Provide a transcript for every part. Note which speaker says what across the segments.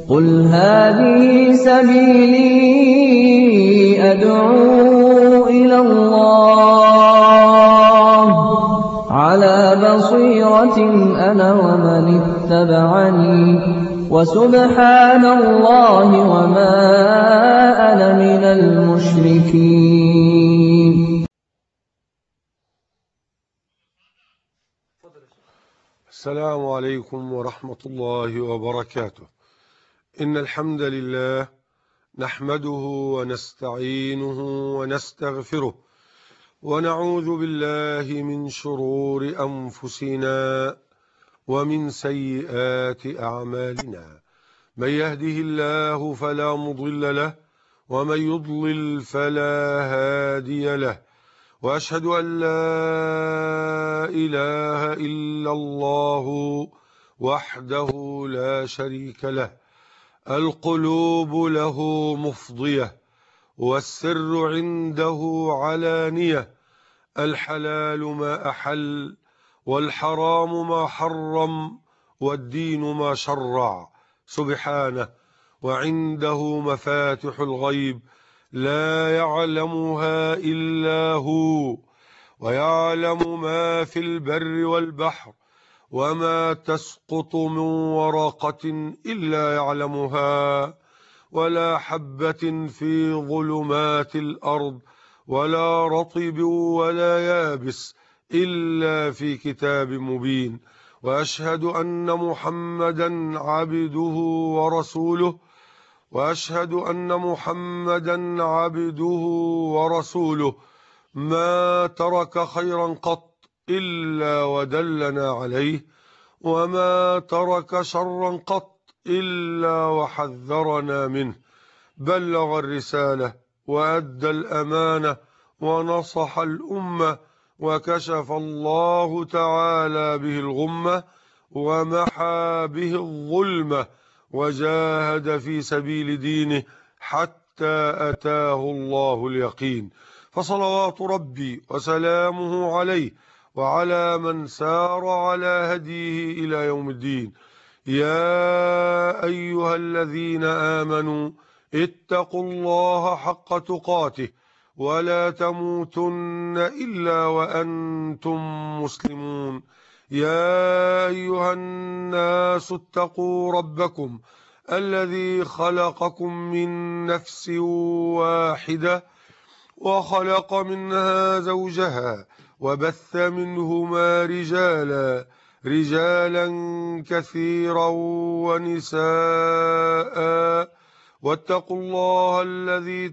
Speaker 1: قُلْ هَٰذِهِ سَبِيلِي أَدْعُو إِلَى اللَّهِ ۚ عَلَىٰ بَصِيرَةٍ أَنَا وَمَنِ اتَّبَعَنِي ۖ وَسُبْحَانَ اللَّهِ وَمَا أَنَا مِنَ الْمُشْرِكِينَ.
Speaker 2: السلام عليكم ورحمة الله وبركاته. إن الحمد لله نحمده ونستعينه ونستغفره، ونعوذ بالله من شرور أنفسنا ومن سيئات أعمالنا. من يهده الله فلا مضل له، ومن يضلل فلا هادي له، وأشهد أن لا إله إلا الله وحده لا شريك له. القلوب له مفضية، والسر عنده علانية. الحلال ما أحل، والحرام ما حرم، والدين ما شرع سبحانه. وعنده مفاتح الغيب لا يعلمها إلا هو، ويعلم ما في البر والبحر، وما تسقط من ورقة إلا يعلمها، ولا حبة في ظلمات الأرض، ولا رطب ولا يابس إلا في كتاب مبين. وأشهد أن محمدا عبده ورسوله، ما ترك خيرا قط إلا ودلنا عليه، وما ترك شرا قط إلا وحذرنا منه. بلغ الرسالة وأدى الأمانة ونصح الأمة، وكشف الله تعالى به الغمة، ومحى به الظلمة، وجاهد في سبيل دينه حتى أتاه الله اليقين. فصلوات ربي وسلامه عليه وعلى من سار على هديه إلى يوم الدين. يا أيها الذين آمنوا اتقوا الله حق تقاته، ولا تموتن إلا وأنتم مسلمون. يا أيها الناس اتقوا ربكم الذي خلقكم من نفس واحدة، وخلق منها زوجها، وبث منهما رجالا كثيرا ونساء. واتقوا الله الذي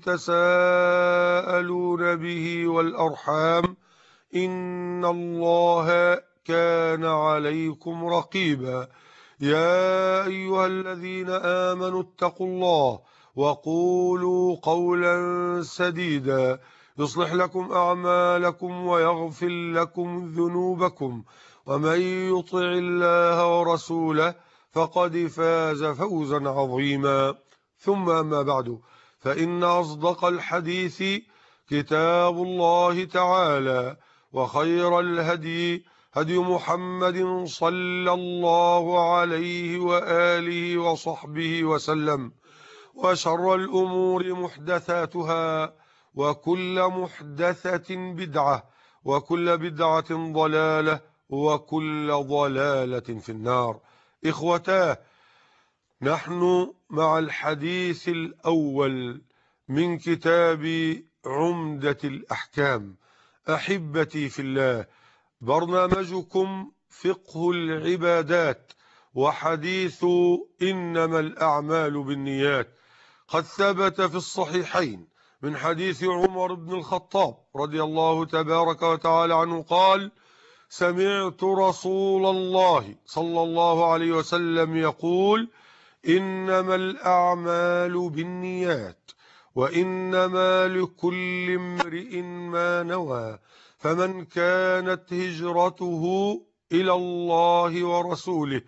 Speaker 2: تساءلون به والأرحام، إن الله كان عليكم رقيبا. يا أيها الذين آمنوا اتقوا الله وقولوا قولا سديدا، يصلح لكم أعمالكم ويغفر لكم ذنوبكم، ومن يطع الله ورسوله فقد فاز فوزا عظيما. ثم أما بعد، فإن أصدق الحديث كتاب الله تعالى، وخير الهدي هدي محمد صلى الله عليه وآله وصحبه وسلم، وشر الأمور محدثاتها، وكل محدثة بدعة، وكل بدعة ضلالة، وكل ضلالة في النار. إخوتاه، نحن مع الحديث الأول من كتاب عمدة الأحكام. أحبتي في الله، برنامجكم فقه العبادات، وحديث إنما الأعمال بالنيات. قد ثبت في الصحيحين من حديث عمر بن الخطاب رضي الله تبارك وتعالى عنه قال: سمعت رسول الله صلى الله عليه وسلم يقول: إنما الأعمال بالنيات، وإنما لكل امرئ ما نوى. فمن كانت هجرته إلى الله ورسوله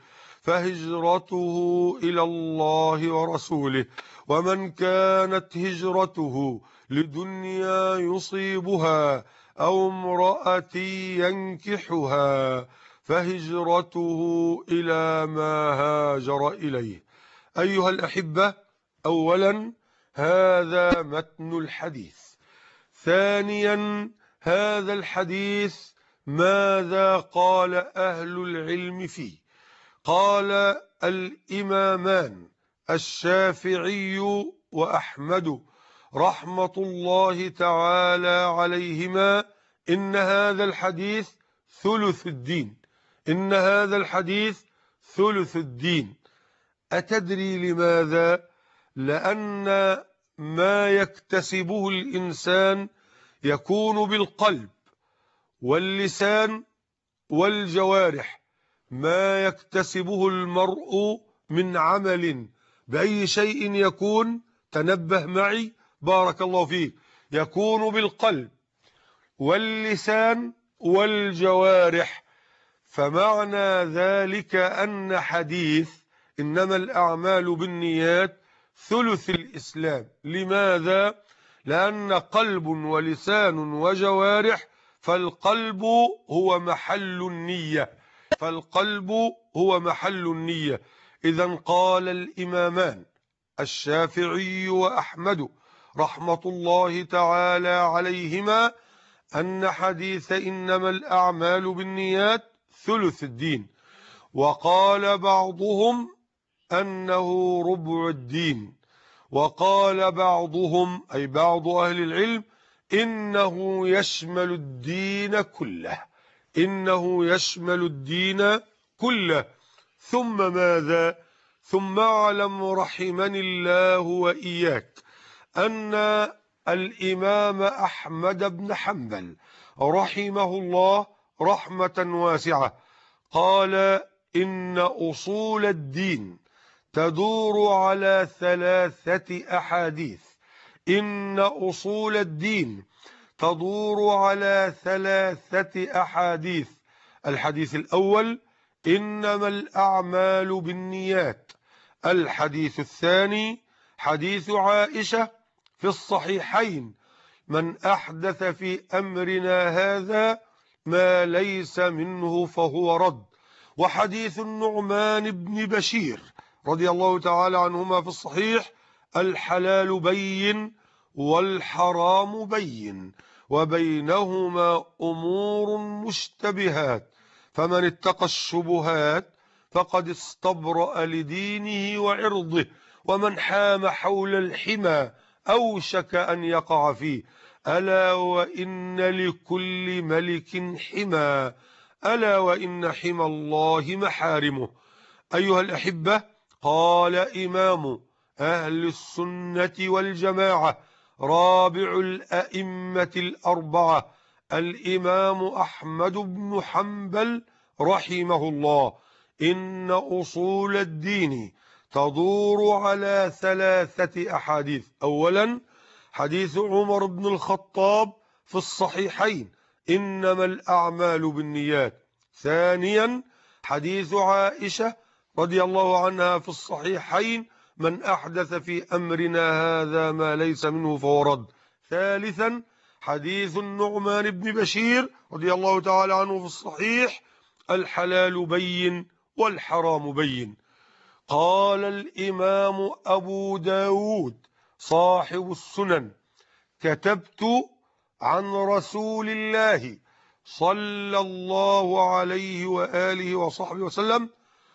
Speaker 2: فهجرته إلى الله ورسوله، ومن كانت هجرته لدنيا يصيبها أو امرأة ينكحها فهجرته إلى ما هاجر إليه. أيها الأحبة، أولا هذا متن الحديث. ثانيا هذا الحديث ماذا قال أهل العلم فيه؟ قال الإمامان الشافعي وأحمد رحمة الله تعالى عليهما إن هذا الحديث ثلث الدين. إن هذا الحديث ثلث الدين. أتدري لماذا؟ لأن ما يكتسبه الإنسان يكون بالقلب واللسان والجوارح. ما يكتسبه المرء من عمل بأي شيء يكون، تنبه معي بارك الله فيك، يكون بالقلب واللسان والجوارح. فمعنى ذلك أن حديث إنما الأعمال بالنيات ثلث الإسلام. لماذا؟ لأن قلب ولسان وجوارح، فالقلب هو محل النية. فالقلب هو محل النية. إذن قال الإمامان الشافعي وأحمد رحمة الله تعالى عليهما أن حديث إنما الأعمال بالنيات ثلث الدين. وقال بعضهم أنه ربع الدين. وقال بعضهم أي بعض أهل العلم إنه يشمل الدين كله. إنه يشمل الدين كله. ثم ماذا؟ ثم اعلم رحمني الله وإياك أن الإمام أحمد بن حنبل رحمه الله رحمة واسعة قال إن أصول الدين تدور على 3 أحاديث. إن أصول الدين تدور على 3 أحاديث. الحديث الأول إنما الأعمال بالنيات. الحديث الثاني حديث عائشة في الصحيحين من أحدث في أمرنا هذا ما ليس منه فهو رد. وحديث النعمان بن بشير رضي الله تعالى عنهما في الصحيح الحلال بين والحرام بين وبينهما أمور مشتبهات فمن اتقى الشبهات فقد استبرأ لدينه وعرضه ومن حام حول الحمى أوشك أن يقع فيه. ألا وإن لكل ملك حمى ألا وإن حمى الله محارمه. أيها الأحبة، قال إمام أهل السنة والجماعة رابع الأئمة الأربعة الإمام أحمد بن حنبل رحمه الله إن أصول الدين تدور على 3 أحاديث. أولا حديث عمر بن الخطاب في الصحيحين إنما الأعمال بالنيات. ثانيا حديث عائشة رضي الله عنها في الصحيحين من أحدث في أمرنا هذا ما ليس منه فهو رد. ثالثا حديث النعمان بن بشير رضي الله تعالى عنه في الصحيح الحلال بين والحرام بين. قال الإمام أبو داود صاحب السنن كتبت عن رسول الله صلى الله عليه وآله وصحبه وسلم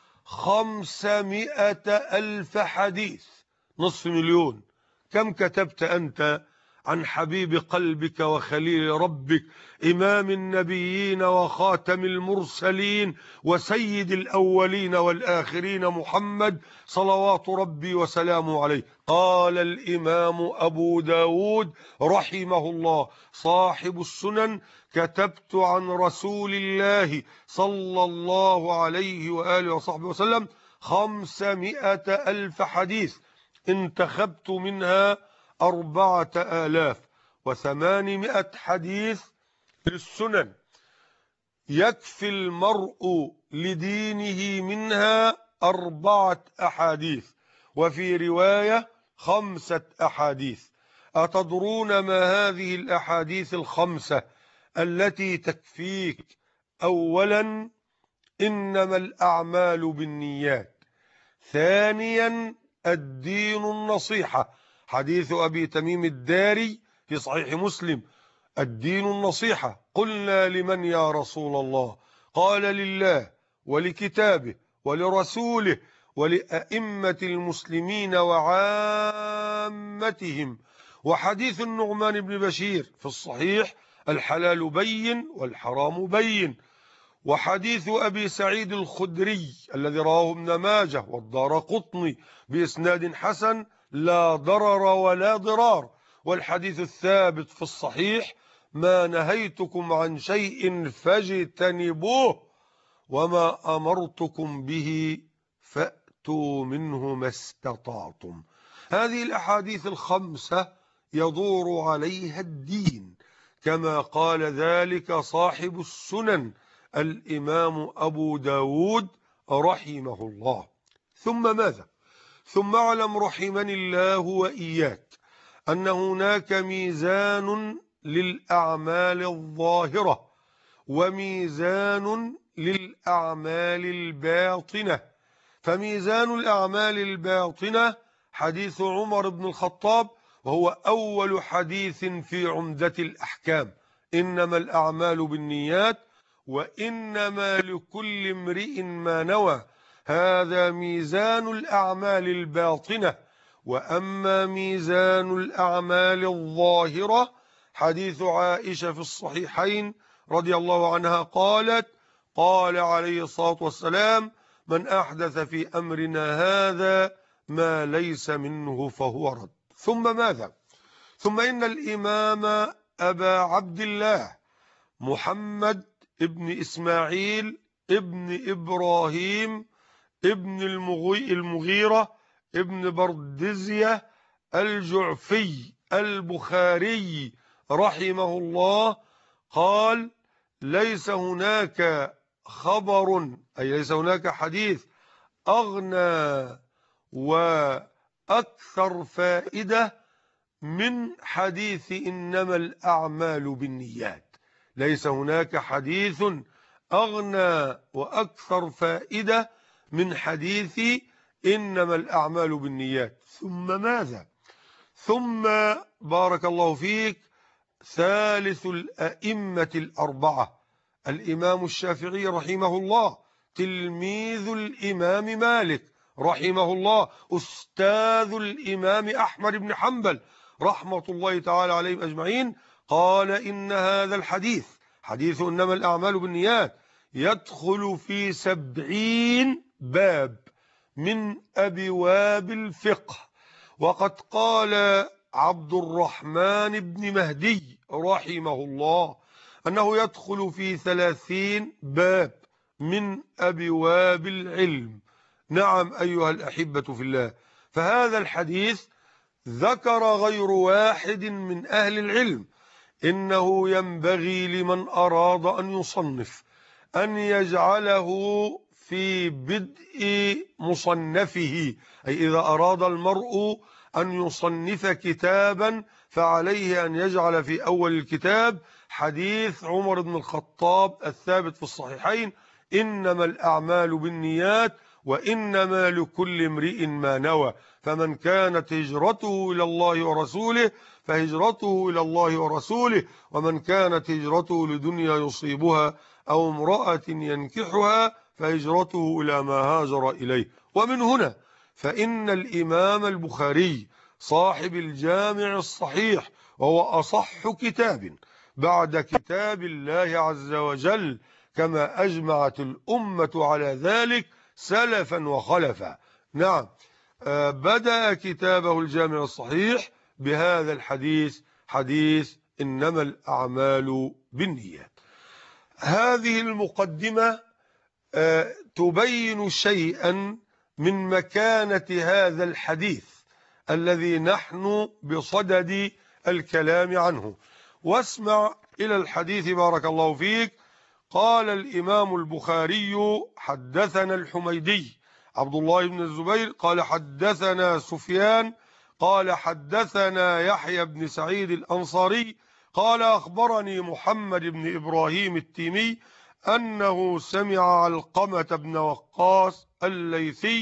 Speaker 2: 500,000 حديث. نصف مليون. كم كتبت أنت عن حبيب قلبك وخليل ربك إمام النبيين وخاتم المرسلين وسيد الأولين والآخرين محمد صلوات ربي وسلامه عليه؟ قال الإمام أبو داود رحمه الله صاحب السنن كتبت عن رسول الله صلى الله عليه وآله وصحبه وسلم 500,000 حديث انتخبت منها 4,800 حديث للسنن. يكفي المرء لدينه منها 4 أحاديث وفي رواية 5 أحاديث. أتدرون ما هذه الأحاديث ال5 التي تكفيك؟ أولا إنما الأعمال بالنيات. ثانيا الدين النصيحة، حديث أبي تميم الداري في صحيح مسلم: الدين النصيحة. قلنا: لمن يا رسول الله؟ قال: لله ولكتابه ولرسوله ولأئمة المسلمين وعامتهم. وحديث النعمان بن بشير في الصحيح: الحلال بين والحرام بين. وحديث أبي سعيد الخدري الذي رواه ابن ماجه والدارقطني بإسناد حسن: لا ضرر ولا ضرار. والحديث الثابت في الصحيح: ما نهيتكم عن شيء فاجتنبوه وما أمرتكم به فأتوا منه ما استطعتم. هذه الأحاديث الخمسة يدور عليها الدين، كما قال ذلك صاحب السنن الإمام أبو داود رحمه الله. ثم ماذا؟ ثم اعلم رحمني الله وإياك أن هناك ميزان للأعمال الظاهرة وميزان للأعمال الباطنة. فميزان الأعمال الباطنة حديث عمر بن الخطاب، وهو أول حديث في عمدة الأحكام: إنما الأعمال بالنيات وإنما لكل امرئ ما نوى. هذا ميزان الأعمال الباطنة. وأما ميزان الأعمال الظاهرة حديث عائشة في الصحيحين رضي الله عنها قالت: قال عليه الصلاة والسلام: من أحدث في أمرنا هذا ما ليس منه فهو رد. ثم ماذا؟ ثم إن الإمام أبا عبد الله محمد ابن إسماعيل ابن إبراهيم ابن المغيرة ابن بردزية الجعفي البخاري رحمه الله قال: ليس هناك خبر، أي ليس هناك حديث أغنى وأكثر فائدة من حديث إنما الأعمال بالنيات. ليس هناك حديث أغنى وأكثر فائدة من حديث إنما الأعمال بالنيات. ثم ماذا؟ ثم بارك الله فيك ثالث الأئمة الأربعة الإمام الشافعي رحمه الله، تلميذ الإمام مالك رحمه الله، أستاذ الإمام أحمد بن حنبل رحمة الله تعالى عليهم أجمعين، قال: إن هذا الحديث، حديث إنما الأعمال بالنيات، يدخل في 70 باب من أبواب الفقه. وقد قال عبد الرحمن بن مهدي رحمه الله أنه يدخل في 30 باب من أبواب العلم. نعم أيها الأحبة في الله، فهذا الحديث ذكر غير واحد من أهل العلم إنه ينبغي لمن أراد أن يصنف أن يجعله في بدء مصنفه، أي إذا أراد المرء أن يصنف كتابا فعليه أن يجعل في أول الكتاب حديث عمر بن الخطاب الثابت في الصحيحين: إنما الأعمال بالنيات وإنما لكل امرئ ما نوى، فمن كانت هجرته إلى الله ورسوله فهجرته إلى الله ورسوله، ومن كانت هجرته لدنيا يصيبها أو امرأة ينكحها فهجرته إلى ما هاجر إليه. ومن هنا فإن الإمام البخاري صاحب الجامع الصحيح، وهو أصح كتاب بعد كتاب الله عز وجل، كما أجمعت الأمة على ذلك سلفا وخلفا. نعم، بدأ كتابه الجامع الصحيح بهذا الحديث، حديث إنما الأعمال بالنيات. هذه المقدمة تبين شيئا من مكانة هذا الحديث الذي نحن بصدد الكلام عنه. واسمع إلى الحديث بارك الله فيك. قال الإمام البخاري: حدثنا الحميدي عبد الله بن الزبير قال حدثنا سفيان قال حدثنا يحيى بن سعيد الأنصاري قال أخبرني محمد بن إبراهيم التيمي أنه سمع علقمة بن وقاص الليثي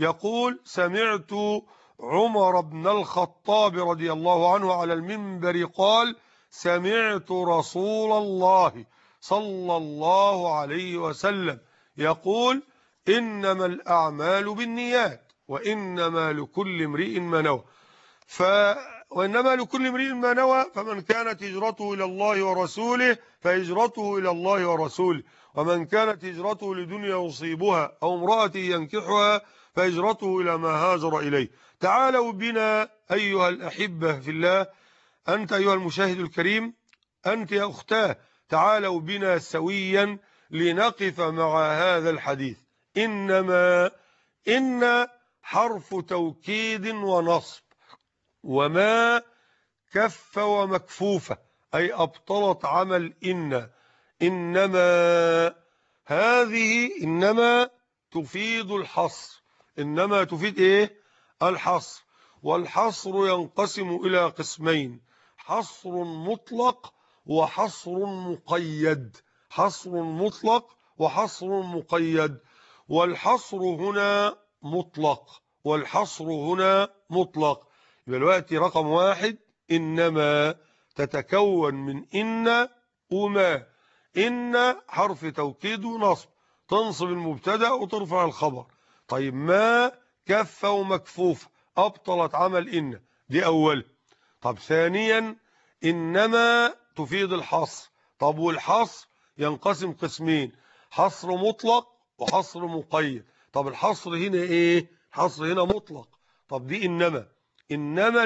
Speaker 2: يقول: سمعت عمر بن الخطاب رضي الله عنه على المنبر قال: سمعت رسول الله صلى الله عليه وسلم يقول: إنما الأعمال بالنيات وإنما لكل امرئ ما نوى. وإنما لكل امرئ ما نوى، فمن كانت هجرته إلى الله ورسوله فهجرته إلى الله ورسوله، ومن كانت هجرته لدنيا يصيبها أو امرأة ينكحها فهجرته إلى ما هاجر إليه. تعالوا بنا أيها الأحبة في الله، أنت أيها المشاهد الكريم، أنت يا أختاه، تعالوا بنا سويا لنقف مع هذا الحديث. إنما إن حرف توكيد ونصب، وما كف ومكفوفة، أي أبطلت عمل إنما هذه إنما تفيد الحصر. إنما تفيد إيه؟ الحصر. والحصر ينقسم إلى قسمين: حصر مطلق وحصر مقيد. حصر مطلق وحصر مقيد. والحصر هنا مطلق، والحصر هنا مطلق. يبقى الوقت رقم 1: إنما تتكون من إن وما. إن حرف توكيد ونصب، تنصب المبتدا وترفع الخبر. طيب ما كف ومكفوف، أبطلت عمل إن، دي أول. طب ثانيا إنما تفيد الحصر. طب والحصر ينقسم قسمين: حصر مطلق وحصر مقيد. طب الحصر هنا إيه؟ الحصر هنا مطلق. طب دي إنما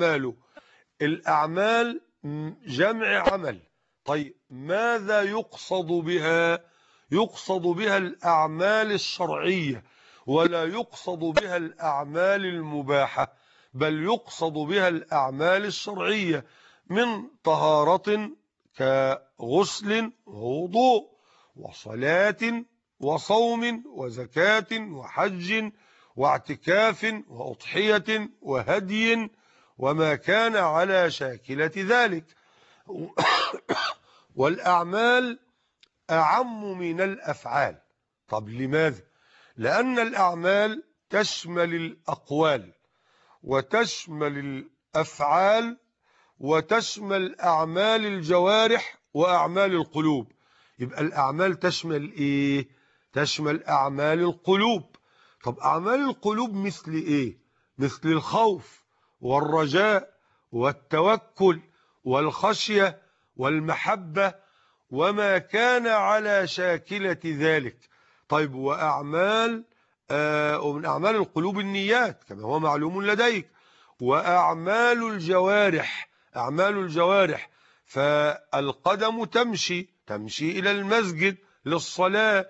Speaker 2: الأعمال جمع عمل. طيب ماذا يقصد بها؟ يقصد بها الأعمال الشرعية، ولا يقصد بها الأعمال المباحة، بل يقصد بها الأعمال الشرعية، من طهارة كغسل ووضوء، وصلاة وصوم وزكاة وحج واعتكاف وأضحية وهدي وما كان على شاكلة ذلك. والأعمال أعم من الأفعال. طب لماذا؟ لأن الأعمال تشمل الأقوال وتشمل الأفعال وتشمل أعمال الجوارح وأعمال القلوب. يبقى الأعمال تشمل إيه؟ تشمل أعمال القلوب. طب أعمال القلوب مثل إيه؟ مثل الخوف والرجاء والتوكل والخشية والمحبة وما كان على شاكلة ذلك. طيب ومن أعمال القلوب النيات كما هو معلوم لديك. وأعمال الجوارح، أعمال الجوارح فالقدم تمشي إلى المسجد للصلاة،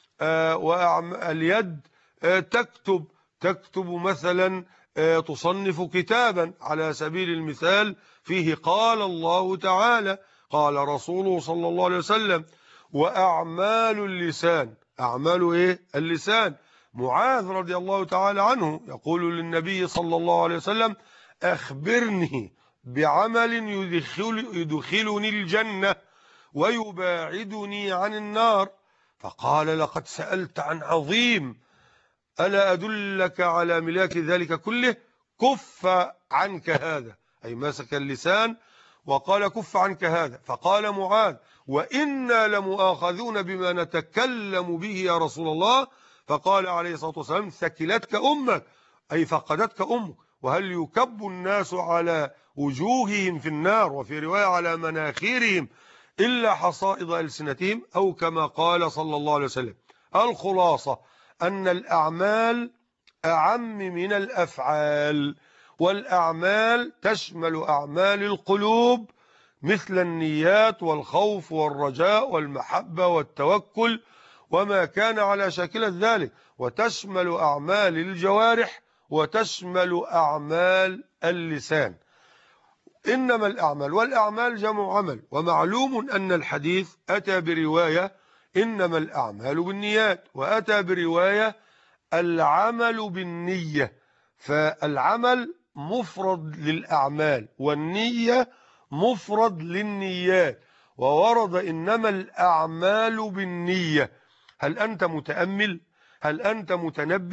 Speaker 2: واليد تكتب مثلا، تصنف كتابا على سبيل المثال فيه قال الله تعالى، قال رسوله صلى الله عليه وسلم. وأعمال اللسان، أعمال إيه؟ اللسان. معاذ رضي الله تعالى عنه يقول للنبي صلى الله عليه وسلم: أخبرني بعمل يدخلني الجنة ويباعدني عن النار. فقال: لقد سألت عن عظيم، ألا أدلك على ملاك ذلك كله؟ كف عنك هذا، أي مسك اللسان وقال: كف عنك هذا. فقال معاذ: وإنا لمؤاخذون بما نتكلم به يا رسول الله. فقال عليه الصلاة والسلام: ثكلتك أمك، أي فقدتك أمك. وهل يكب الناس على وجوههم في النار، وفي رواية على مناخيرهم، إلا حصائد ألسنتهم، أو كما قال صلى الله عليه وسلم. الخلاصة أن الأعمال أعم من الأفعال، والأعمال تشمل أعمال القلوب مثل النيات والخوف والرجاء والمحبة والتوكل وما كان على شاكلة ذلك، وتشمل أعمال الجوارح وتشمل أعمال اللسان. إنما الأعمال، والأعمال جمع عمل. ومعلوم أن الحديث أتى برواية إنما الأعمال بالنيات، وأتى برواية العمل بالنية. فالعمل مفرد للأعمال والنية مفرد للنيات، وورد إنما الأعمال بالنية. هل أنت متأمل؟ هل أنت متنبه؟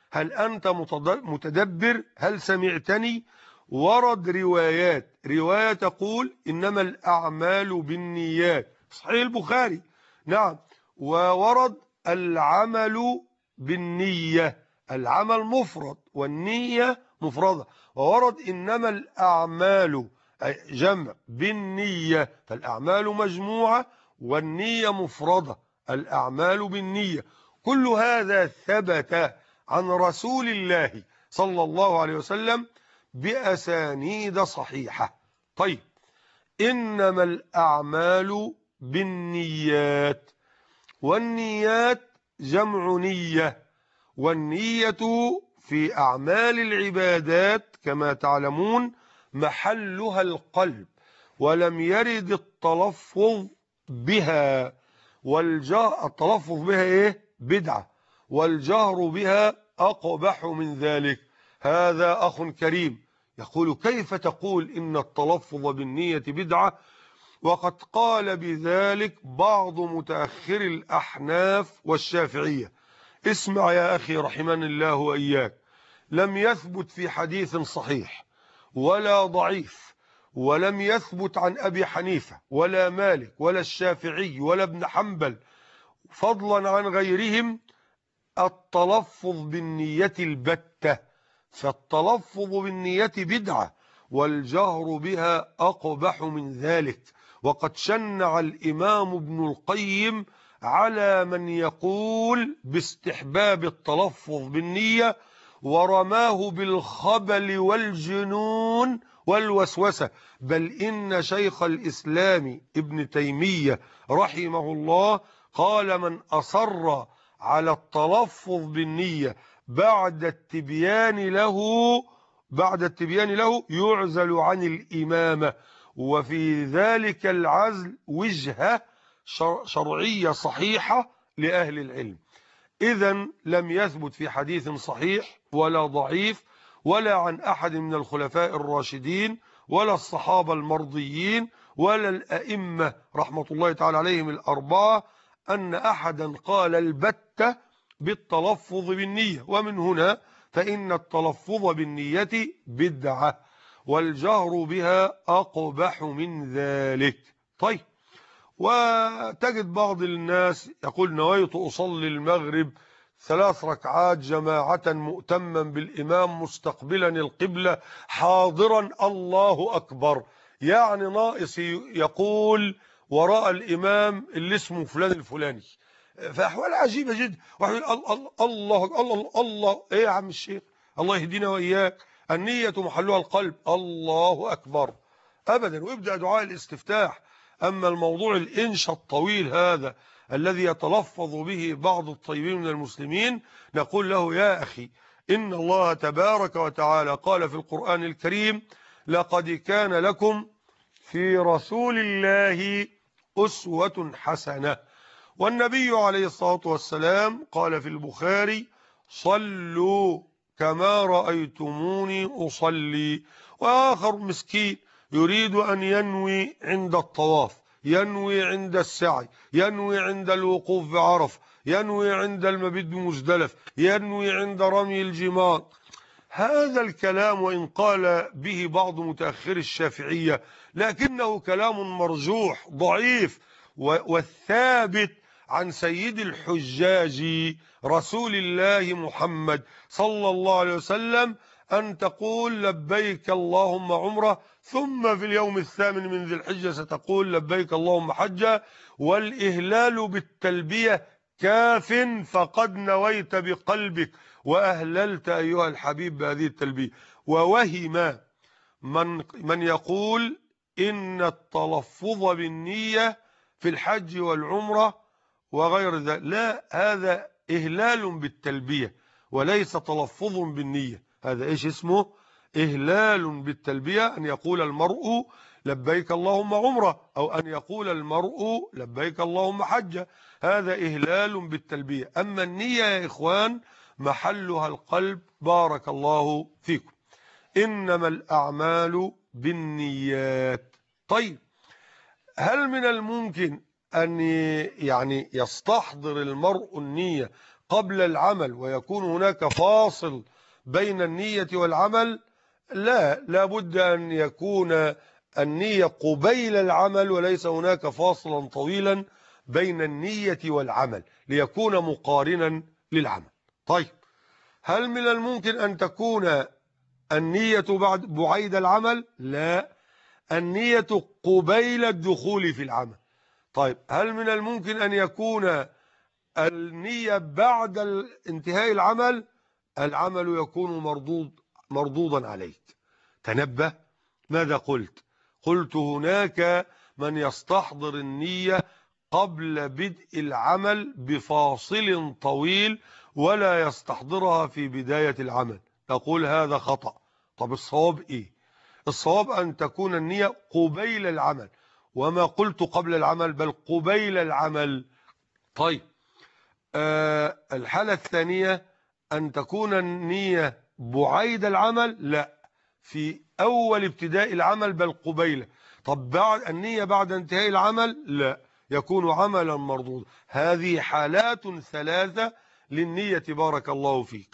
Speaker 2: هل أنت متدبر؟ هل سمعتني؟ ورد رواية تقول إنما الأعمال بالنيات، صحيح البخاري، نعم. وورد العمل بالنية، العمل مفرد والنية مفردة. وورد إنما الأعمال جمع بالنية، فالأعمال مجموعة والنية مفردة، الأعمال بالنية. كل هذا ثبت عن رسول الله صلى الله عليه وسلم بأسانيد صحيحة. طيب، إنما الأعمال بالنيات، والنيات جمع نية، والنية في أعمال العبادات كما تعلمون محلها القلب، ولم يرد التلفظ بها. التلفظ بها إيه؟ بدعة، والجهر بها أقبح من ذلك. هذا أخ كريم يقول: كيف تقول إن التلفظ بالنية بدعة وقد قال بذلك بعض متأخر الأحناف والشافعية؟ اسمع يا أخي رحمني الله وإياك، لم يثبت في حديث صحيح ولا ضعيف، ولم يثبت عن أبي حنيفة ولا مالك ولا الشافعي ولا ابن حنبل فضلا عن غيرهم التلفظ بالنية البتة. فالتلفظ بالنية بدعة، والجهر بها أقبح من ذلك. وقد شنع الإمام ابن القيم على من يقول باستحباب التلفظ بالنية، ورماه بالخبل والجنون والوسوسة. بل إن شيخ الإسلام ابن تيمية رحمه الله قال: من أصر على التلفظ بالنية بعد التبيان له يعزل عن الإمامة. وفي ذلك العزل وجهة شرعية صحيحة لأهل العلم. إذن لم يثبت في حديث صحيح ولا ضعيف ولا عن أحد من الخلفاء الراشدين ولا الصحابة المرضيين ولا الأئمة رحمة الله تعالى عليهم الأربعة أن أحدا قال البتة بالتلفظ بالنية. ومن هنا فإن التلفظ بالنية بدعة، والجهر بها أقبح من ذلك. طيب، وتجد بعض الناس يقول: نويت أصلي المغرب 3 ركعات جماعة مؤتما بالإمام مستقبلا القبلة حاضرا الله أكبر. يعني ناقص يقول وراء الإمام اللي اسمه فلان الفلاني، فأحوال عجيبة جدا. واحد يقول الله الله الله. إيه يا عم الشيخ، الله يهدينا وإياك، النية محلها القلب، الله أكبر أبدا، ويبدأ دعاء الاستفتاح. أما الموضوع الإنشاء الطويل هذا الذي يتلفظ به بعض الطيبين من المسلمين، نقول له: يا أخي، إن الله تبارك وتعالى قال في القرآن الكريم: لقد كان لكم في رسول الله أسوة حسنة. والنبي عليه الصلاة والسلام قال في البخاري: صلوا كما رأيتموني أصلي. وآخر مسكين يريد أن ينوي عند الطواف، ينوي عند السعي، ينوي عند الوقوف بعرفة، ينوي عند المبيت بمزدلف، ينوي عند رمي الجمار. هذا الكلام وإن قال به بعض متأخر الشافعية لكنه كلام مرجوح ضعيف. والثابت عن سيد الحجاج رسول الله محمد صلى الله عليه وسلم أن تقول: لبيك اللهم عمرة، ثم في اليوم الثامن من ذي الحجة ستقول: لبيك اللهم حجة. والإهلال بالتلبية كاف، فقد نويت بقلبك وأهللت أيها الحبيب بهذه التلبية. ووهم من يقول إن التلفظ بالنية في الحج والعمرة وغير ذلك، لا، هذا إهلال بالتلبية وليس تلفظ بالنية. هذا إيش اسمه؟ إهلال بالتلبية، أن يقول المرء لبيك اللهم عمرة، أو أن يقول المرء لبيك اللهم حجة. هذا إهلال بالتلبية. أما النية يا إخوان محلها القلب. بارك الله فيكم. إنما الأعمال بالنيات. طيب، هل من الممكن أن يستحضر المرء النية قبل العمل ويكون هناك فاصل بين النية والعمل؟ لا بد أن يكون النية قبيل العمل وليس هناك فاصلا طويلا بين النية والعمل ليكون مقارنا للعمل. طيب، هل من الممكن أن تكون النية بعيد العمل؟ لا، النية قبيل الدخول في العمل. طيب، هل من الممكن أن يكون النية بعد انتهاء العمل؟ العمل يكون مردودا عليك. تنبه ماذا قلت؟ قلت هناك من يستحضر النية قبل بدء العمل بفاصل طويل ولا يستحضرها في بداية العمل. تقول هذا خطأ. طب الصواب ايه؟ الصواب أن تكون النية قبيل العمل، وما قلت قبل العمل بل قبيل العمل. طيب، الحالة الثانية أن تكون النية بعيد العمل؟ لا، في أول ابتداء العمل بل قبيله. طب بعد النية بعد انتهاء العمل؟ لا، يكون عملا مردودا. هذه حالات ثلاثة للنية بارك الله فيك.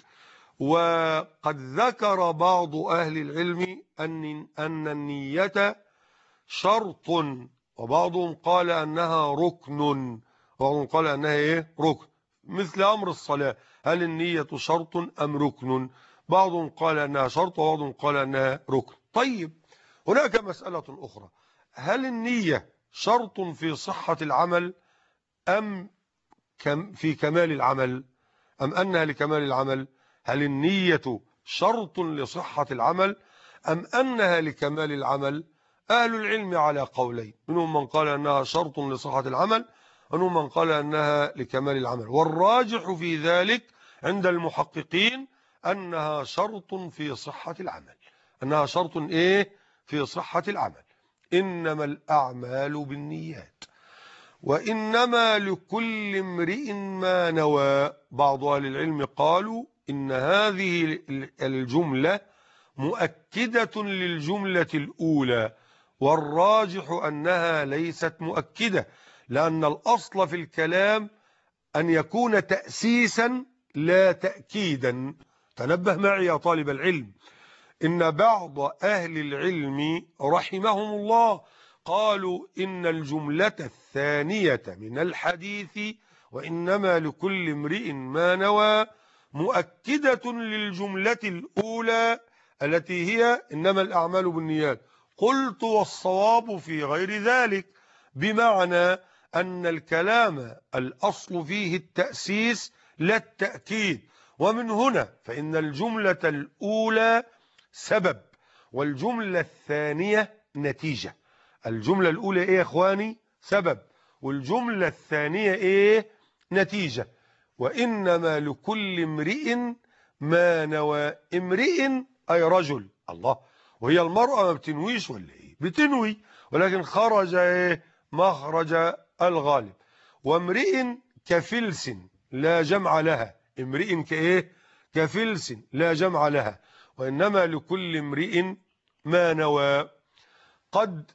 Speaker 2: وقد ذكر بعض أهل العلم أن النية شرط، وبعضهم قال أنها ركن، وبعضهم قال أنها إيه؟ ركن، مثل أمر الصلاة، هل النية شرط أم ركن؟ بعضهم قال أنها شرط وبعضهم قال أنها ركن. طيب، هناك مسألة أخرى، هل النية شرط في صحة العمل أم في كمال العمل، أم أنها لكمال العمل؟ هل النية شرط لصحة العمل أم أنها لكمال العمل؟ أهل العلم على قولين، منهم من قال أنها شرط لصحة العمل، ومنهم من قال أنها لكمال العمل، والراجح في ذلك عند المحققين أنها شرط في صحة العمل. أنها شرط إيه؟ في صحة العمل. إنما الأعمال بالنيات وإنما لكل امرئ ما نوى. بعض أهل العلم قالوا إن هذه الجملة مؤكدة للجملة الأولى، والراجح أنها ليست مؤكدة، لأن الأصل في الكلام أن يكون تأسيسا لا تأكيدا. تنبه معي يا طالب العلم، إن بعض أهل العلم رحمهم الله قالوا إن الجملة الثانية من الحديث وإنما لكل امرئ ما نوى مؤكدة للجملة الأولى التي هي إنما الأعمال بالنيات. قلت والصواب في غير ذلك، بمعنى أن الكلام الأصل فيه التأسيس لا التأكيد، ومن هنا فإن الجملة الأولى سبب والجملة الثانية نتيجة. الجملة الأولى إيه يا إخواني؟ سبب، والجملة الثانية إيه؟ نتيجة. وإنما لكل امرئ ما نوى. امرئ أي رجل. الله، وهي المرأة ما بتنويش ولا إيه؟ بتنوي، ولكن خرج إيه؟ مخرج الغالب. وامرئ كفلس لا جمع لها. امرئ كإيه؟ كفلس لا جمع لها. وإنما لكل امرئ ما نوى. قد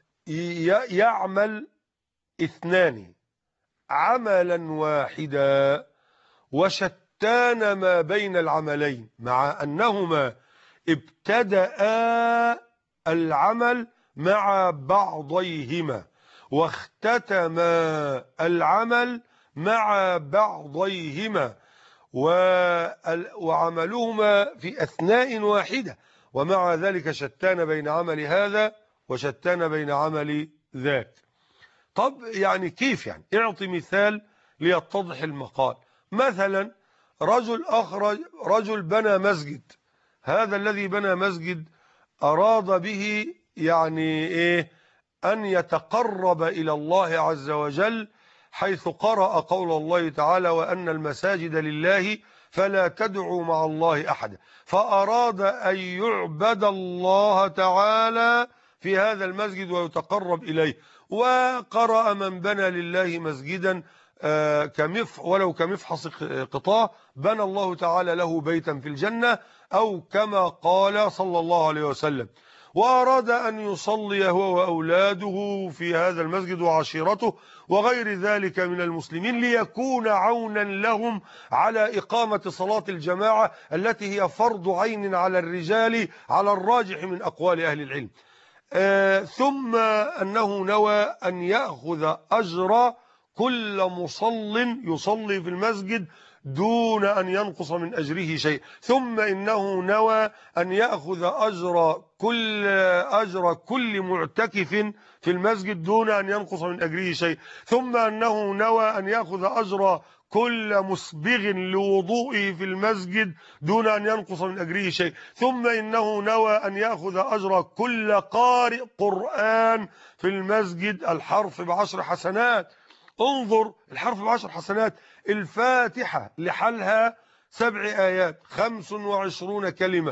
Speaker 2: يعمل اثنان عملا واحدا وشتان ما بين العملين، مع أنهما ابتدأ العمل مع بعضيهما واختتما العمل مع بعضيهما، وعملهما في أثناء واحدة، ومع ذلك شتان بين عمل هذا وشتان بين عمل ذاك. طب يعني كيف؟ يعني اعطي مثال ليتضح المقال. مثلا رجل بنى مسجد، هذا الذي بنى مسجد أراد به يعني إيه؟ أن يتقرب إلى الله عز وجل، حيث قرأ قول الله تعالى وأن المساجد لله فلا تدعوا مع الله أحدا، فأراد أن يعبد الله تعالى في هذا المسجد ويتقرب إليه. وقرأ من بنى لله مسجدا ولو كمفحص قطاع بنى الله تعالى له بيتا في الجنة، أو كما قال صلى الله عليه وسلم. وأراد أن يصلي هو وأولاده في هذا المسجد وعشيرته وغير ذلك من المسلمين ليكون عونا لهم على إقامة صلاة الجماعة التي هي فرض عين على الرجال على الراجح من أقوال أهل العلم. ثم أنه نوى أن يأخذ أجر كل مصل يصلي في المسجد دون أن ينقص من أجره شيء. ثم إنه نوى أن يأخذ أجر كل معتكف في المسجد دون أن ينقص من أجره شيء. ثم أنه نوى أن يأخذ أجر كل مسبغ لوضوئه في المسجد دون أن ينقص من أجره شيء. ثم إنه نوى أن يأخذ أجر كل قارئ قرآن في المسجد الحرف ب10 حسنات. انظر، الحرف ب10 حسنات. الفاتحة لحالها 7 آيات 25 كلمة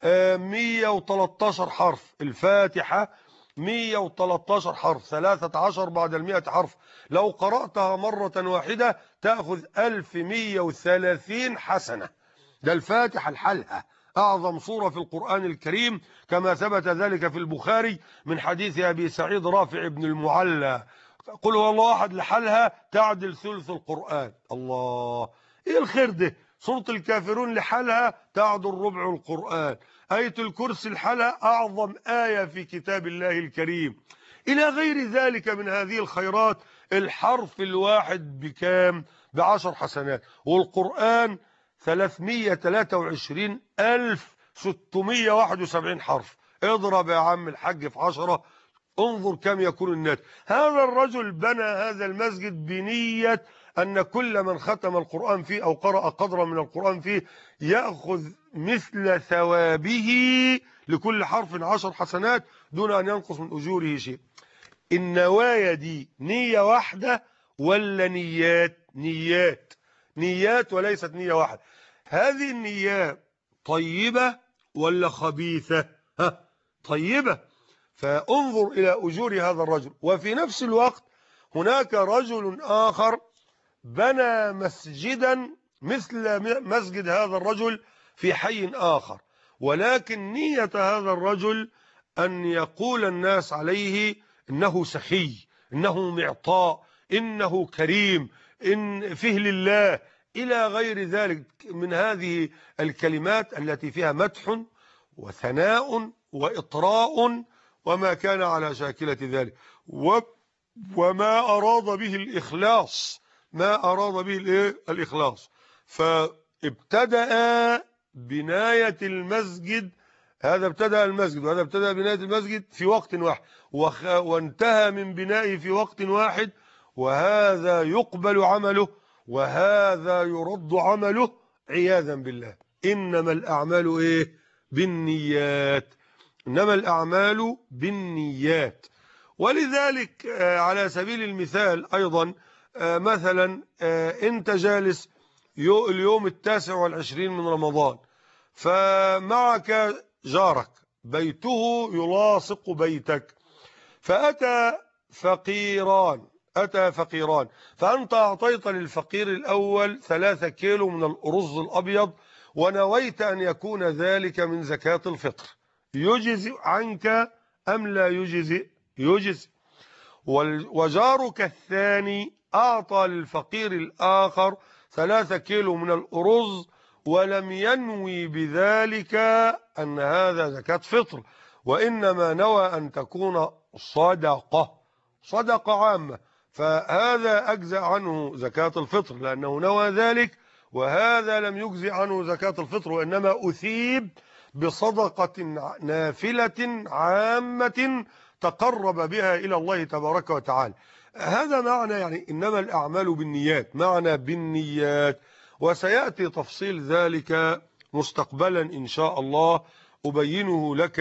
Speaker 2: 113 حرف. الفاتحة 113 حرف 13 بعد 100 حرف. لو قرأتها مرة واحدة تأخذ 1130 حسنة. ده الفاتحة لحالها أعظم سورة في القرآن الكريم، كما ثبت ذلك في البخاري من حديث أبي سعيد رافع بن المعلى. قل هو الله أحد لحالها تعدل ثلث القرآن. الله، إيه الخير ده! سورة الكافرون لحالها تعدل ربع القرآن. آية الكرسي لحالها أعظم آية في كتاب الله الكريم، إلى غير ذلك من هذه الخيرات. الحرف الواحد بكام؟ ب10 حسنات. والقرآن 323,671 حرف. اضرب يا عم الحاج في 10، انظر كم يكون الناتج. هذا الرجل بنى هذا المسجد بنية أن كل من ختم القرآن فيه أو قرأ قدرا من القرآن فيه يأخذ مثل ثوابه لكل حرف 10 حسنات دون أن ينقص من أجوره شيء. النوايا دي نية واحدة ولا نيات؟ نيات وليست نية واحدة. هذه النيات طيبة ولا خبيثة؟ طيبة. فانظر إلى أجور هذا الرجل. وفي نفس الوقت هناك رجل آخر بنى مسجدا مثل مسجد هذا الرجل في حي آخر، ولكن نية هذا الرجل أن يقول الناس عليه إنه سخي، إنه معطاء، إنه كريم، إن فيه لله، إلى غير ذلك من هذه الكلمات التي فيها مدح وثناء وإطراء وما كان على شاكلة ذلك، وما أراد به الإخلاص، ما أراد به الإخلاص. فابتدأ بناية المسجد، هذا ابتدأ المسجد وهذا ابتدأ بناية المسجد في وقت واحد، وانتهى من بنائه في وقت واحد، وهذا يقبل عمله وهذا يرد عمله عياذا بالله. إنما الأعمال بالنيات، إنما الأعمال بالنيات. ولذلك على سبيل المثال أيضا مثلا أنت جالس اليوم 29 من رمضان، فمعك جارك بيته يلاصق بيتك، فأتى فقيران، فأنت أعطيت للفقير الأول 3 كيلو من الأرز الأبيض ونويت أن يكون ذلك من زكاة الفطر، يجزئ عنك أم لا يجزئ؟ يجزئ. وجارك الثاني أعطى للفقير الآخر 3 كيلو من الأرز ولم ينوي بذلك أن هذا زكاة فطر، وإنما نوى أن تكون صدقة عامة، فهذا أجزأ عنه زكاة الفطر لأنه نوى ذلك، وهذا لم يجزئ عنه زكاة الفطر وإنما أثيب بصدقة نافلة عامة تقرب بها إلى الله تبارك وتعالى. هذا معنى يعني إنما الأعمال بالنيات، معنى بالنيات، وسيأتي تفصيل ذلك مستقبلا إن شاء الله أبينه لك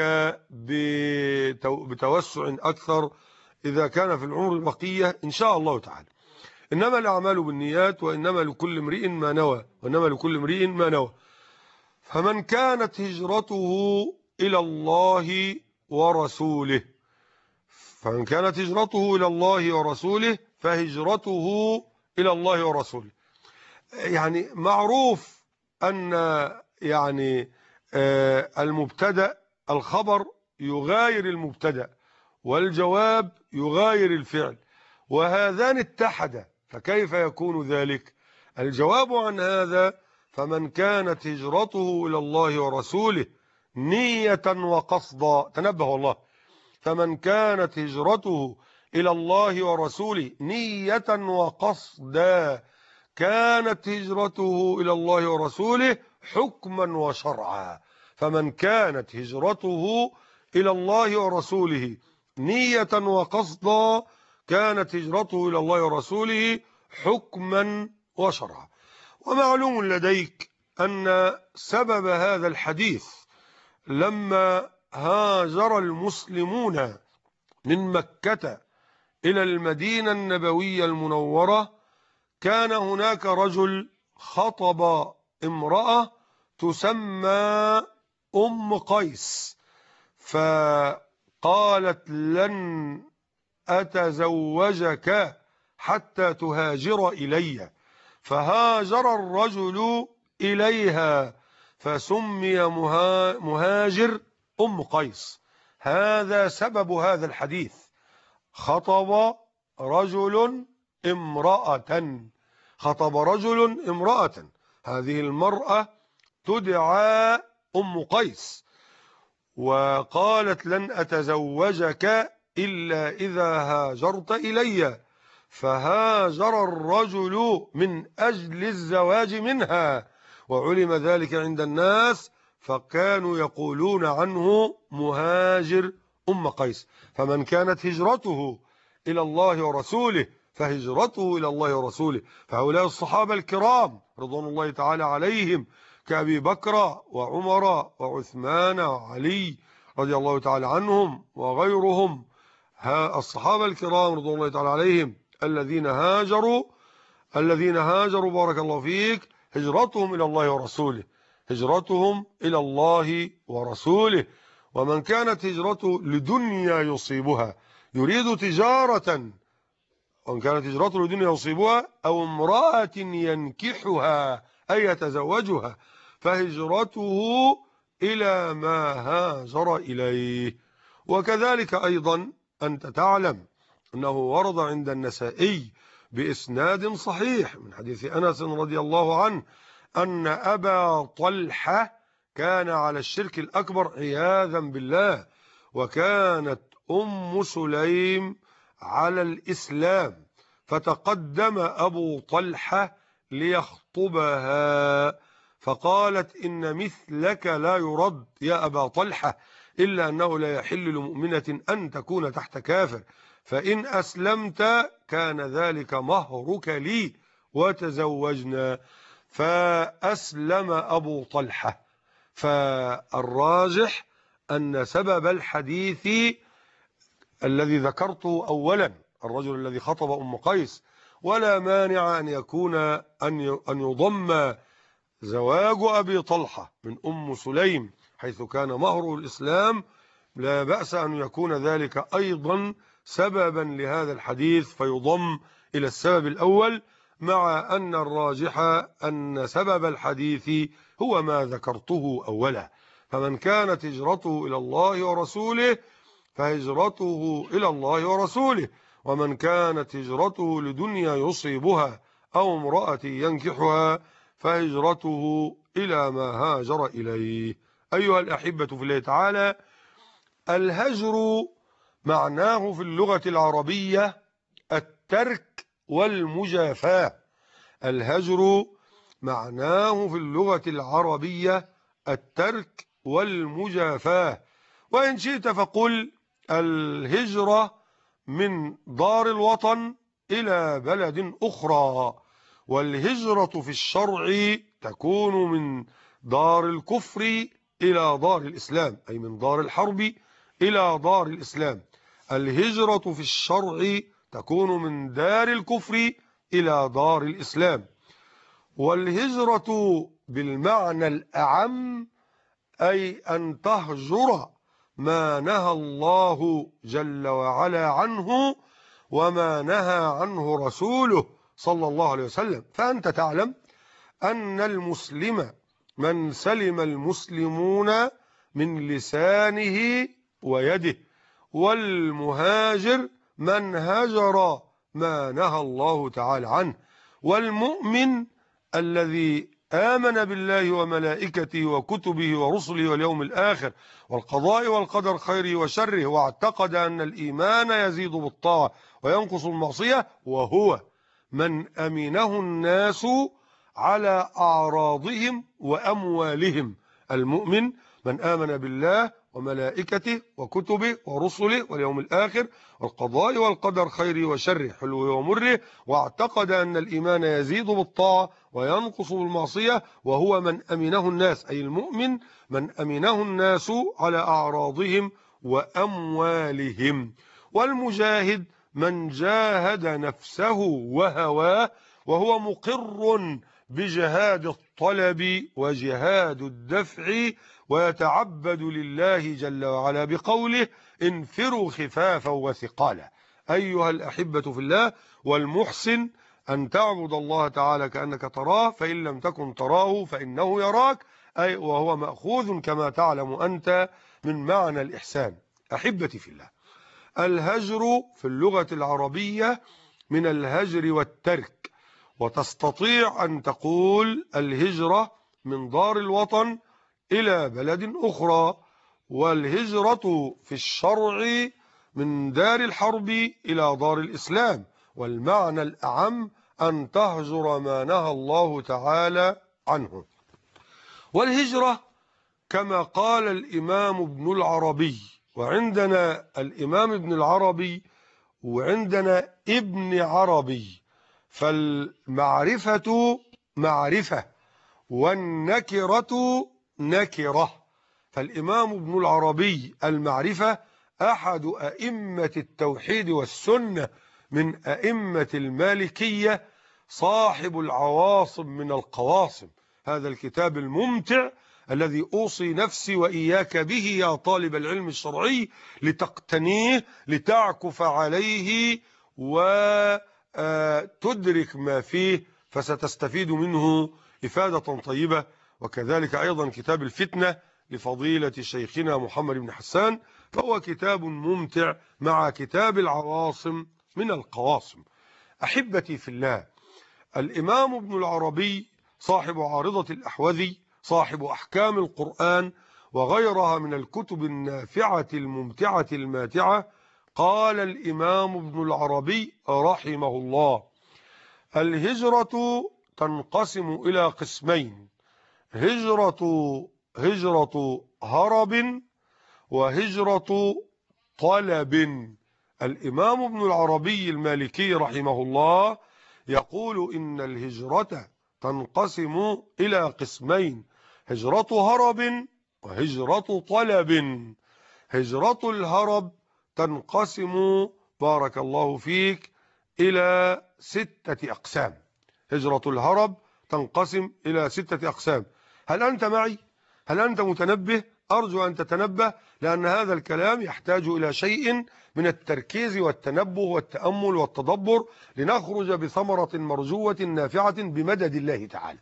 Speaker 2: بتوسع أكثر إذا كان في العمر البقية إن شاء الله تعالى. إنما الأعمال بالنيات وإنما لكل امرئ ما نوى، وإنما لكل امرئ ما نوى. فمن كانت هجرته إلى الله ورسوله، فمن كانت هجرته إلى الله ورسوله فهجرته إلى الله ورسوله. يعني معروف أن يعني المبتدأ الخبر يغاير المبتدأ، والجواب يغاير الفعل، وهذان اتحدا، فكيف يكون ذلك؟ الجواب عن هذا: فمن كانت هجرته إلى الله ورسوله نية وقصدا، تنبه والله، فمن كانت هجرته إلى الله ورسوله نية وقصدا كانت هجرته إلى الله ورسوله حكما وشرعا. فمن كانت هجرته إلى الله ورسوله نية وقصدا كانت هجرته إلى الله ورسوله حكما وشرعا. ومعلوم لديك أن سبب هذا الحديث لما هاجر المسلمون من مكة إلى المدينة النبوية المنورة كان هناك رجل خطب امرأة تسمى أم قيس، فقالت: لن أتزوجك حتى تهاجر إلي، فهاجر الرجل إليها فسمي مهاجر أم قيس. هذا سبب هذا الحديث: خطب رجل امرأة، خطب رجل امرأة، هذه المرأة تدعى أم قيس، وقالت: لن أتزوجك إلا إذا هاجرت إلي، فهاجر الرجل من أجل الزواج منها، وعلم ذلك عند الناس فكانوا يقولون عنه مهاجر أم قيس. فمن كانت هجرته إلى الله ورسوله فهجرته إلى الله ورسوله، فهؤلاء الصحابة الكرام رضوان الله تعالى عليهم كأبي بكر وعمر وعثمان وعلي رضي الله تعالى عنهم وغيرهم، الصحابة الكرام رضوان الله تعالى عليهم الذين هاجروا بارك الله فيك هجرتهم إلى الله ورسوله، هجرتهم إلى الله ورسوله. ومن كانت هجرته لدنيا يصيبها يريد تجارة، ومن كانت هجرته لدنيا يصيبها أو امرأة ينكحها أي يتزوجها فهجرته إلى ما هاجر إليه. وكذلك أيضا أنت تعلم أنه ورد عند النسائي بإسناد صحيح من حديث أنس رضي الله عنه أن أبا طلحة كان على الشرك الأكبر عياذا بالله، وكانت أم سليم على الإسلام، فتقدم أبو طلحة ليخطبها، فقالت: إن مثلك لا يرد يا أبا طلحة، إلا أنه لا يحل لمؤمنة أن تكون تحت كافر، فإن أسلمت كان ذلك مهرك لي وتزوجنا. فأسلم أبو طلحة. فالراجح أن سبب الحديث الذي ذكرته أولا الرجل الذي خطب أم قيس، ولا مانع أن يكون أن يضم زواج أبي طلحة من أم سليم حيث كان مهر الإسلام، لا بأس أن يكون ذلك أيضا سببا لهذا الحديث فيضم إلى السبب الأول، مع أن الراجح أن سبب الحديث هو ما ذكرته أولا. فمن كانت هجرته إلى الله ورسوله فهجرته إلى الله ورسوله، ومن كانت هجرته لدنيا يصيبها أو امرأة ينكحها فهجرته إلى ما هاجر إليه. أيها الأحبة في الله تعالى، الهجر معناه في اللغة العربية الترك والمجافاة. الهجر معناه في اللغة العربية الترك والمجافاة. وإن شئت فقل الهجرة من دار الوطن إلى بلد أخرى، والهجرة في الشرع تكون من دار الكفر إلى دار الإسلام، أي من دار الحرب إلى دار الإسلام. الهجرة في الشرع تكون من دار الكفر إلى دار الإسلام. والهجرة بالمعنى الأعم أي أن تهجر ما نهى الله جل وعلا عنه وما نهى عنه رسوله صلى الله عليه وسلم. فأنت تعلم أن المسلم من سلم المسلمون من لسانه ويده. والمهاجر من هجر ما نهى الله تعالى عنه. والمؤمن الذي آمن بالله وملائكته وكتبه ورسله واليوم الآخر والقضاء والقدر خيره وشره، واعتقد أن الإيمان يزيد بالطاعة وينقص المعصية، وهو من أمنه الناس على أعراضهم وأموالهم. المؤمن من آمن بالله وملائكته وكتبه ورسله واليوم الآخر والقضاء والقدر خيره وشره حلوه ومره، واعتقد أن الإيمان يزيد بالطاعة وينقص بالمعصية، وهو من أمنه الناس، أي المؤمن من أمنه الناس على أعراضهم وأموالهم. والمجاهد من جاهد نفسه وهواه، وهو مقر بجهاد الطلب وجهاد الدفع، ويتعبد لله جل وعلا بقوله: انفروا خفافا وثقالا. أيها الأحبة في الله، والمحسن أن تعبد الله تعالى كأنك تراه، فإن لم تكن تراه فإنه يراك، أي وهو مأخوذ كما تعلم أنت من معنى الإحسان. أحبتي في الله، الهجر في اللغة العربية من الهجر والترك، وتستطيع أن تقول الهجرة من دار الوطن إلى بلد أخرى، والهجرة في الشرع من دار الحرب إلى دار الإسلام، والمعنى الأعم أن تهجر ما نهى الله تعالى عنه. والهجرة كما قال الإمام ابن العربي، وعندنا الإمام ابن العربي وعندنا ابن عربي، فالمعرفة معرفة والنكرة نكرة. فالإمام ابن العربي المعرفة أحد أئمة التوحيد والسنة من أئمة المالكية، صاحب العواصم من القواصم، هذا الكتاب الممتع الذي أوصي نفسي وإياك به يا طالب العلم الشرعي لتقتنيه لتعكف عليه وتدرك ما فيه، فستستفيد منه إفادة طيبة. وكذلك أيضا كتاب الفتنة لفضيلة شيخنا محمد بن حسان، فهو كتاب ممتع مع كتاب العواصم من القواصم. أحبتي في الله، الإمام ابن العربي صاحب عارضة الأحوذي، صاحب أحكام القرآن وغيرها من الكتب النافعة الممتعة الماتعة، قال الإمام ابن العربي رحمه الله: الهجرة تنقسم إلى قسمين: هجرة هرب وهجرة طلب. الإمام ابن العربي المالكي رحمه الله يقول إن الهجرة تنقسم إلى قسمين: هجرة هرب وهجرة طلب. هجرة الهرب تنقسم بارك الله فيك إلى 6 أقسام. هجرة الهرب تنقسم إلى 6 أقسام. هل أنت معي؟ هل أنت متنبه؟ أرجو أن تتنبه، لأن هذا الكلام يحتاج إلى شيء من التركيز والتنبه والتأمل والتدبر لنخرج بثمرة مرجوة نافعة بمدد الله تعالى.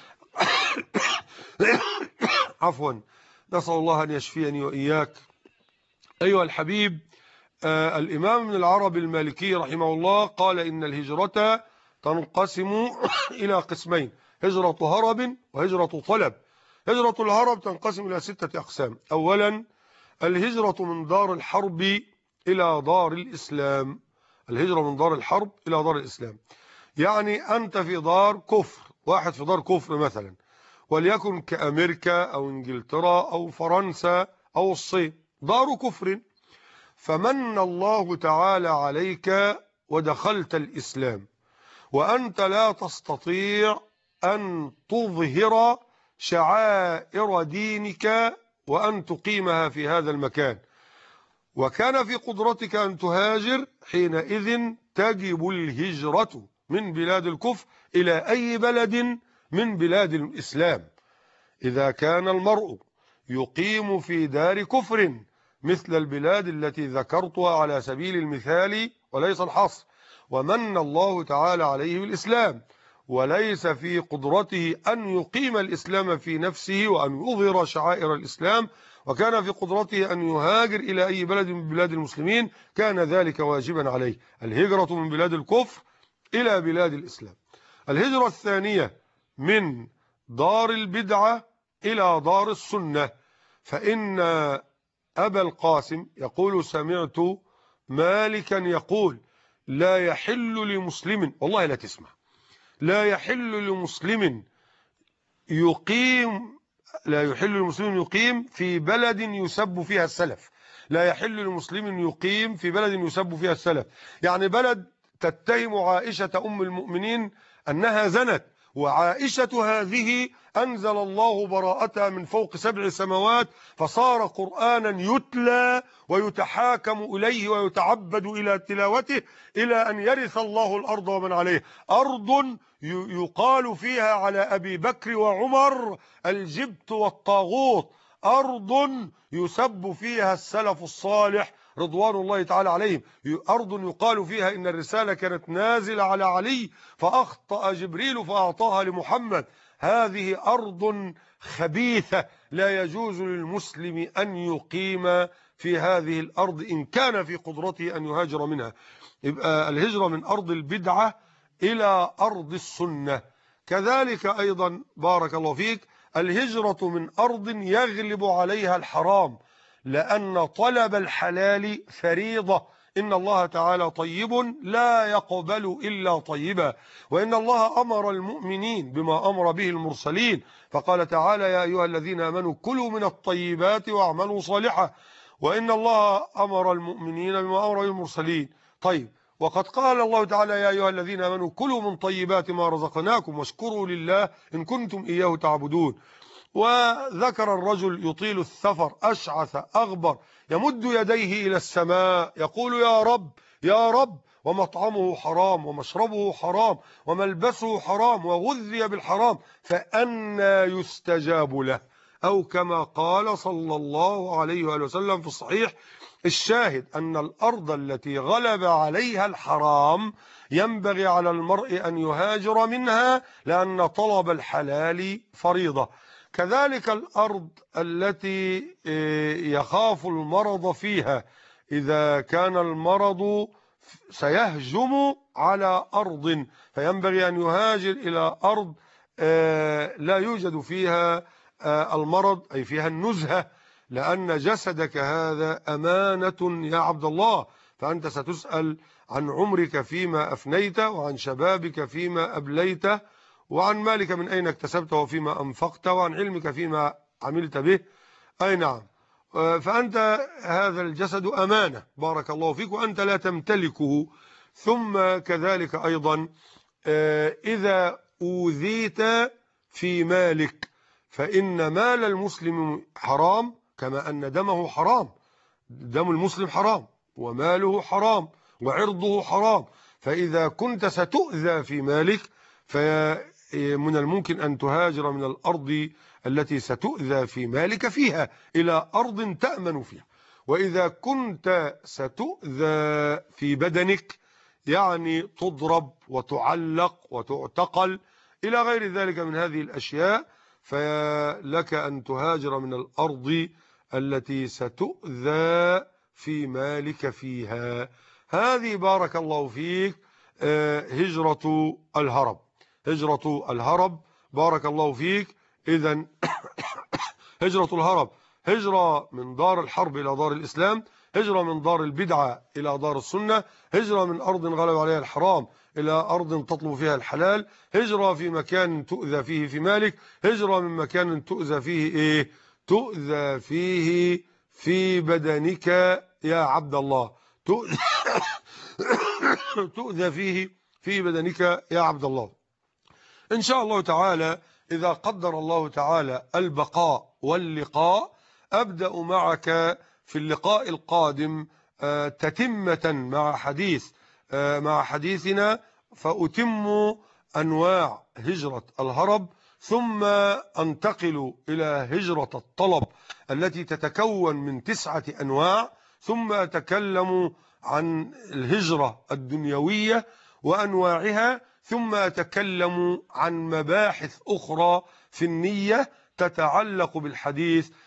Speaker 2: عفوا، نسأل الله أن يشفيني وإياك. أيها الحبيب، الإمام ابن العربي المالكي رحمه الله قال إن الهجرة تنقسم إلى قسمين: هجرة هرب وهجرة طلب. هجرة الهرب تنقسم إلى 6 أقسام. أولا، الهجرة من دار الحرب إلى دار الإسلام. الهجرة من دار الحرب إلى دار الإسلام، يعني أنت في دار كفر، واحد في دار كفر مثلا، وليكن كأمريكا أو إنجلترا أو فرنسا أو الصين، دار كفر، فمن الله تعالى عليك ودخلت الإسلام، وأنت لا تستطيع أن تظهر شعائر دينك وأن تقيمها في هذا المكان، وكان في قدرتك أن تهاجر، حينئذ تجب الهجرة من بلاد الكفر إلى أي بلد من بلاد الإسلام. إذا كان المرء يقيم في دار كفر مثل البلاد التي ذكرتها على سبيل المثال وليس الحصر، ومن الله تعالى عليه بالإسلام، وليس في قدرته أن يقيم الإسلام في نفسه وأن يظهر شعائر الإسلام وكان في قدرته أن يهاجر إلى أي بلد من بلاد المسلمين كان ذلك واجبا عليه، الهجرة من بلاد الكفر إلى بلاد الإسلام. الهجرة الثانية من دار البدعة إلى دار السنة، فإن أبا القاسم يقول سمعت مالكا يقول لا يحل لمسلم، والله لا تسمع، لا يحل لمسلم يقيم في بلد يسب فيها السلف. لا يحل لمسلم يقيم في بلد يسب فيها السلف، يعني بلد تتهم عائشة أم المؤمنين أنها زنت، وعائشة هذه أنزل الله براءتها من فوق 7 سماوات، فصار قرآنا يتلى ويتحاكم إليه ويتعبد إلى تلاوته إلى أن يرث الله الأرض ومن عليه. أرض يقال فيها على أبي بكر وعمر الجبت والطاغوت، أرض يسب فيها السلف الصالح رضوان الله تعالى عليهم، أرض يقال فيها إن الرسالة كانت نازلة على علي فأخطأ جبريل فأعطاها لمحمد. هذه أرض خبيثة لا يجوز للمسلم أن يقيم في هذه الأرض إن كان في قدرته أن يهاجر منها. يبقى الهجرة من أرض البدعة إلى أرض السنة. كذلك أيضا بارك الله فيك الهجرة من أرض يغلب عليها الحرام، لأن طلب الحلال فريضة، إن الله تعالى طيب لا يقبل إلا طيبا، وإن الله أمر المؤمنين بما أمر به المرسلين، فقال تعالى يا أيها الذين آمنوا كلوا من الطيبات واعملوا صالحا، وإن الله أمر المؤمنين بما أمر به المرسلين. طيب، وقد قال الله تعالى يا أيها الذين آمنوا كلوا من طيبات ما رزقناكم واشكروا لله إن كنتم إياه تعبدون. وذكر الرجل يطيل السفر أشعث أغبر يمد يديه إلى السماء يقول يا رب يا رب، ومطعمه حرام ومشربه حرام وملبسه حرام وغذي بالحرام، فأنى يستجاب له، أو كما قال صلى الله عليه وآله وسلم في الصحيح. الشاهد أن الأرض التي غلب عليها الحرام ينبغي على المرء أن يهاجر منها، لأن طلب الحلال فريضة. كذلك الأرض التي يخاف المرض فيها، إذا كان المرض سيهجم على أرض فينبغي أن يهاجر إلى أرض لا يوجد فيها المرض، أي فيها النزهة، لأن جسدك هذا أمانة يا عبد الله، فأنت ستسأل عن عمرك فيما أفنيت، وعن شبابك فيما أبليت، وعن مالك من أين اكتسبته وفيما أنفقت، وعن علمك فيما عملت به. أي نعم، فأنت هذا الجسد أمانة بارك الله فيك، وأنت لا تمتلكه. ثم كذلك أيضا إذا أوذيت في مالك، فإن مال المسلم حرام كما أن دمه حرام، دم المسلم حرام وماله حرام وعرضه حرام، فإذا كنت ستؤذى في مالك فمن الممكن أن تهاجر من الأرض التي ستؤذى في مالك فيها إلى أرض تأمن فيها. وإذا كنت ستؤذى في بدنك، يعني تضرب وتعلق وتعتقل إلى غير ذلك من هذه الأشياء، فلك أن تهاجر من الأرض التي ستؤذى في مالك فيها. هذه بارك الله فيك هجرة الهرب. هجرة الهرب بارك الله فيك. إذن هجرة الهرب هجرة من دار الحرب إلى دار الإسلام، هجرة من دار البدعة إلى دار السنة، هجرة من أرض غلب عليها الحرام إلى أرض تطلب فيها الحلال، هجرة في مكان تؤذى فيه في مالك، هجرة من مكان تؤذى فيه تؤذى فيه في بدنك يا عبد الله، تؤذى فيه في بدنك يا عبد الله. إن شاء الله تعالى إذا قدر الله تعالى البقاء واللقاء، أبدأ معك في اللقاء القادم تتمة مع حديثنا، فأتم أنواع هجرة الهرب، ثم أنتقل إلى هجرة الطلب التي تتكون من 9 أنواع، ثم أتكلم عن الهجرة الدنيوية وأنواعها، ثم أتكلم عن مباحث أخرى في النية تتعلق بالحديث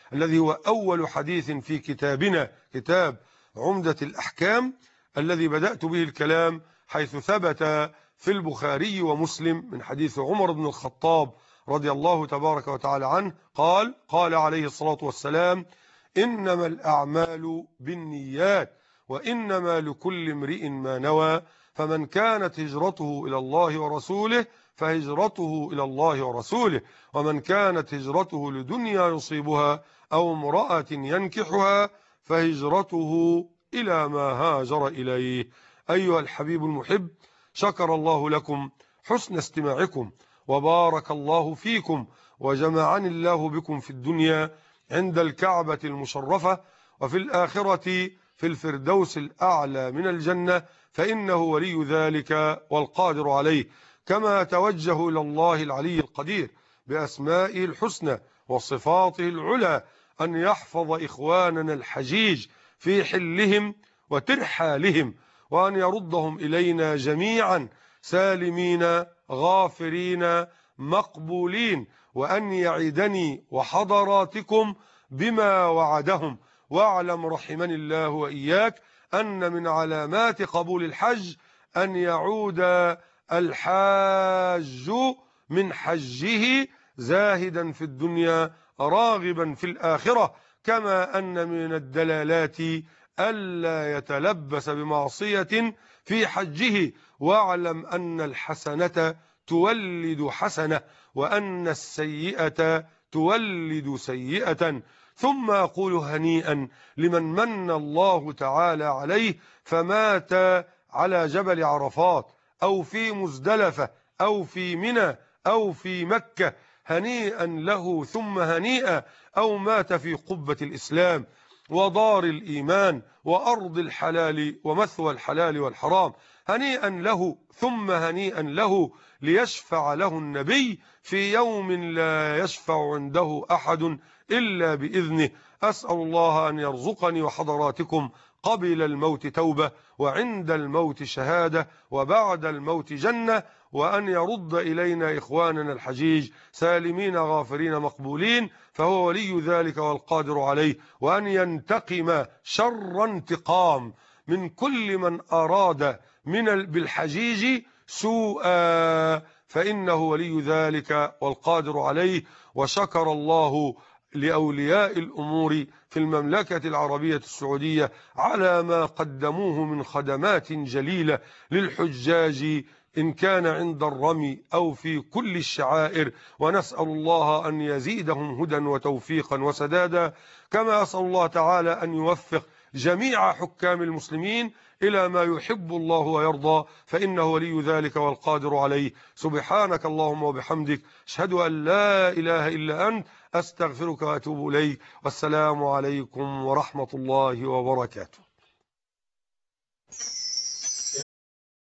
Speaker 2: الذي هو أول حديث في كتابنا، كتاب عمدة الأحكام، الذي بدأت به الكلام، حيث ثبت في البخاري ومسلم من حديث عمر بن الخطاب رضي الله تبارك وتعالى عنه قال عليه الصلاة والسلام: إنما الأعمال بالنيات وإنما لكل امرئ ما نوى، فمن كانت هجرته إلى الله ورسوله فهجرته إلى الله ورسوله، ومن كانت هجرته لدنيا يصيبها أو امرأة ينكحها فهجرته إلى ما هاجر إليه. أيها الحبيب المحب، شكر الله لكم حسن استماعكم، وبارك الله فيكم، وجمعني الله بكم في الدنيا عند الكعبة المشرفة، وفي الآخرة في الفردوس الأعلى من الجنة، فإنه ولي ذلك والقادر عليه. كما توجه إلى الله العلي القدير بأسمائه الحسنى وصفاته العلى أن يحفظ إخواننا الحجيج في حلهم وترحالهم، وأن يردهم إلينا جميعا سالمين غافرين مقبولين، وأن يعدني وحضراتكم بما وعدهم. واعلم رحمني الله وإياك أن من علامات قبول الحج أن يعود الحاج من حجه زاهدا في الدنيا راغبا في الآخرة، كما أن من الدلالات ألا يتلبس بمعصية في حجه. واعلم أن الحسنة تولد حسنة، وأن السيئة تولد سيئة. ثم أقول هنيئا لمن من الله تعالى عليه فمات على جبل عرفات أو في مزدلفة أو في منى أو في مكة، هنيئا له ثم هنيئا، أو مات في قبة الإسلام ودار الإيمان وأرض الحلال ومثوى الحلال والحرام، هنيئا له ثم هنيئا له، ليشفع له النبي في يوم لا يشفع عنده أحد إلا بإذنه. أسأل الله أن يرزقني وحضراتكم قبل الموت توبة، وعند الموت شهادة، وبعد الموت جنة، وأن يرد إلينا إخواننا الحجيج سالمين غافرين مقبولين، فهو ولي ذلك والقادر عليه، وأن ينتقم شر انتقام من كل من أراد بالحجيج سوءا، فإنه ولي ذلك والقادر عليه. وشكر الله لأولياء الأمور في المملكة العربية السعودية على ما قدموه من خدمات جليلة للحجاج، إن كان عند الرمي أو في كل الشعائر، ونسأل الله أن يزيدهم هدى وتوفيقا وسدادا. كما أسأل الله تعالى أن يوفق جميع حكام المسلمين إلى ما يحب الله ويرضى، فإنه ولي ذلك والقادر عليه. سبحانك اللهم وبحمدك، أشهد أن لا إله إلا أنت، أستغفرك وأتوب إليك، والسلام عليكم ورحمة الله وبركاته.